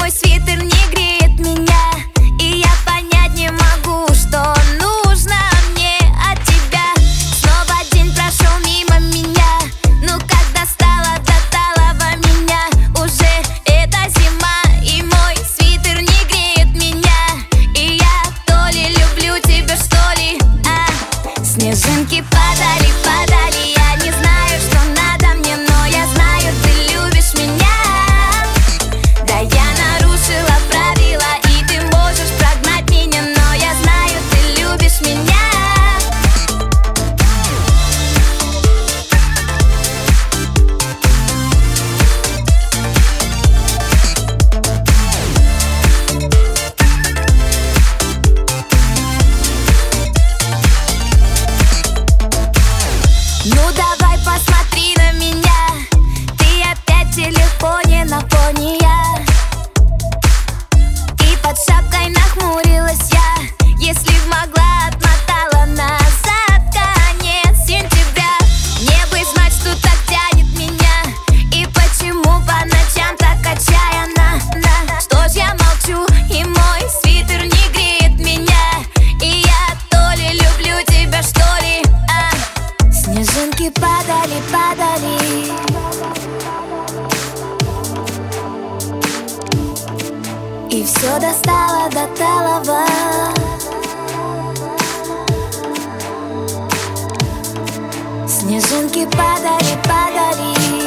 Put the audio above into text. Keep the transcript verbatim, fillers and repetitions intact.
мой свитер не греет меня, и я понять не могу, что нужно мне от тебя. Снова день прошел мимо меня, ну когда стало до талого меня. Уже это зима, и мой свитер не греет меня, и я то ли люблю тебя, что ли, а снежинки падали, падали, я не знаю, что надо мне, но я знаю, ты любишь меня. Да, я нарушила правила, и ты можешь прогнать меня, но я знаю, ты любишь меня. Ну давай посмотри на меня, ты опять в телефоне, на фоне я, и под шапкой нахмурилась я. Если б могла, отмотала назад конец сентября. Мне бы знать, что так тянет меня, и почему по ночам так отчаянно. На что ж я молчу, и мой свитер не греет меня, и я то ли люблю тебя, что ли, а снежинки падали, падали, и все достало до талого. Снежинки падали, падали,